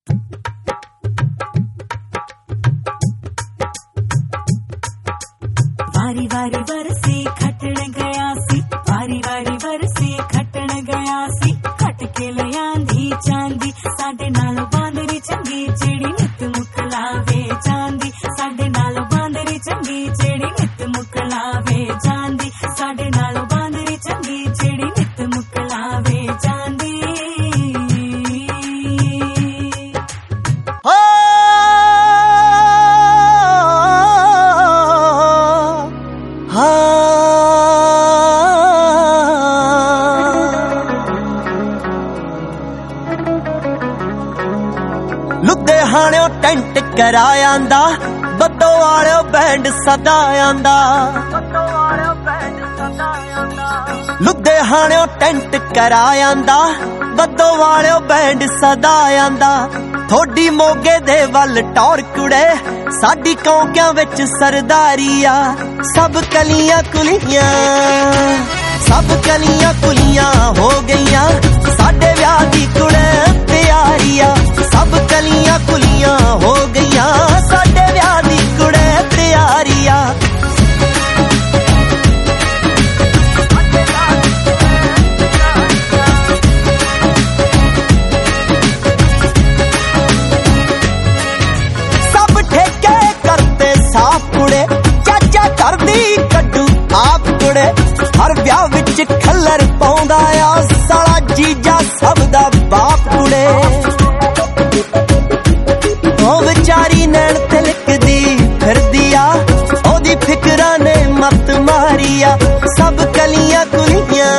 वारी वारी बरसे खटण गया सी, वारी वारी बरसे खटण गया सी। खट के लियांदी चांदी साडे नालों बांदरी चंगी, जेड़ी नित मुकलावे चांदी साडे नालों बांदरी चंगी, जेड़ी नित मुकलावे चांदी साडे नालों बांदरी चंगी, जेड़ी नित मुकलावे चांदी। लुधियाणों टेंट करायांदा, बद्दो वालों बैंड सदा आंदा। लुधियाणों टेंट करायांदा, बद्दो वालों बैंड सदा आंदा। थोड़ी मोगे दे वल टौर कुड़े, साडी कौंकियां विच सरदारी आ। सब कलियां कुलियां, सब कलियां कुलियां हो गईयां, साडे व्याह दी कुड़े तैयारी आ। सब कलियां कुलियां हो गईयां, साडे व्याह दी कुड़े तैयारी आ। सब ठेके करते साफ कुड़े, चाचा करदी कड्डू आप कुड़े। हर व्याह विच खल्लर पाउंदा आ, साला जीजा सब दा बाप कुड़े। ओ विचारी नैन तिलकदी फिरदी आ, ओदी फिकरां ने मत मारी आ। सब कलियां कुलियां,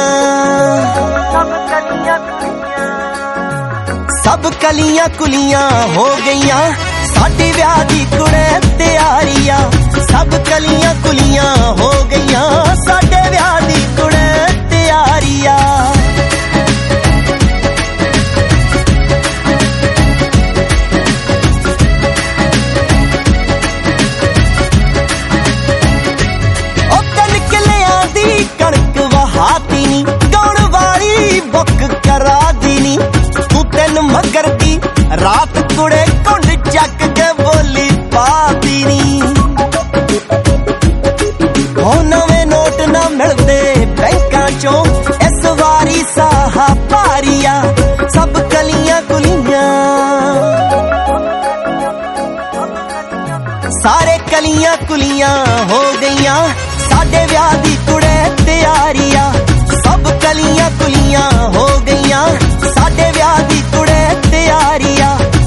सब कलियां कुलियां हो गईयां, साडी व्याह दी कुड़े तैयारी आ। सब कलियां कुलियां हो गईयां, साडे व्याह दी कुड़े तैयारी आ। कणक वहाती नी, गाउण वाली बुक करा दी नी। तू तेन मगर दी रात कुड़े कुंड चक के बोली पा दी नी। ओ नवे नोट ना मिलदे बैंकां चों, इस वारी साहा भारिया। सब कलियां कुलियां, सारे कलियां कुलियां हो गईयां, साडे व्याह दी कुड़े तैयारी आ। सब कलियां कुलियां हो गईयां, साडे व्याह दी कुड़े तैयारी आ।